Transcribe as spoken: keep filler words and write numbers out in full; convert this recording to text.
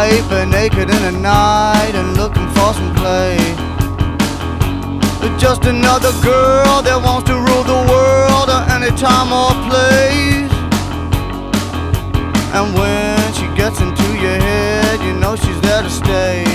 paper, naked in the night and looking for some play. Just another girl that wants to rule the world at any time or place. And when she gets into your head, you know she's there to stay.